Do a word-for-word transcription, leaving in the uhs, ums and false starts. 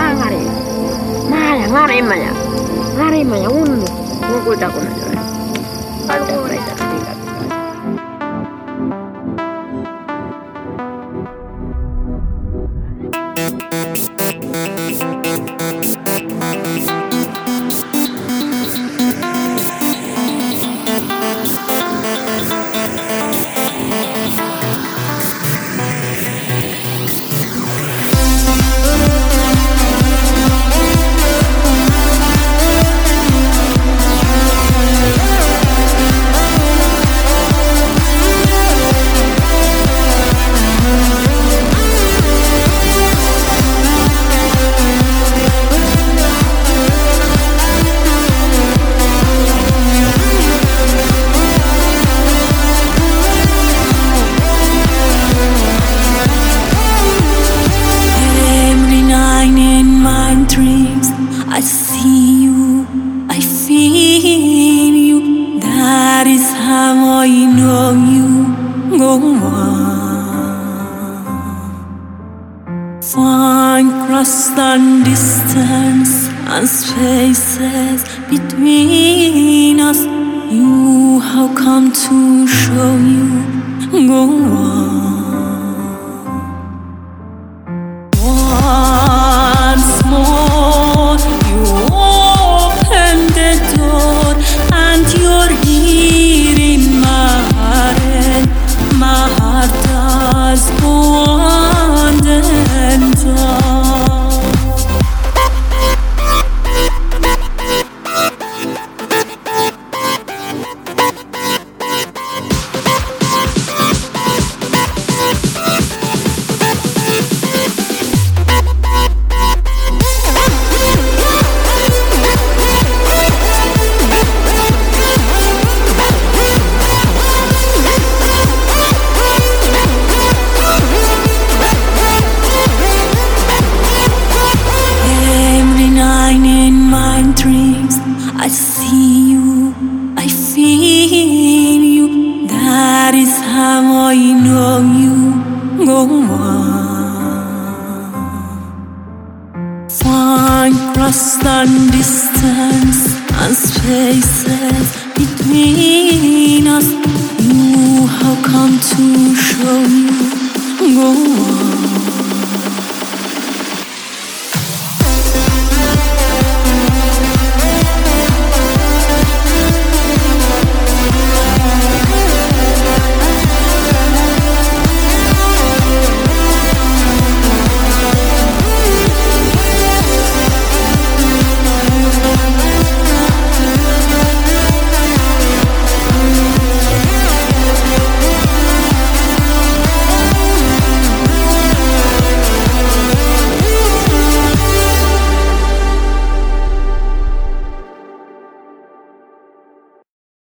말이야. 말이야, 말이 말이야. 말이 말이야. 우는 울고 자고는 저래. 아이고, 그래, 자식이가. I see you, I feel you. That is how I know you. Go on. Find cross and distance and spaces between us. You have come to show you. Go on. Once more. Open the door and you're here in my heart. My heart does go on and on. I see you, I feel you. That is how I know you. Go on. Find cross and distance and spaces between us. You have come to show you. Go on.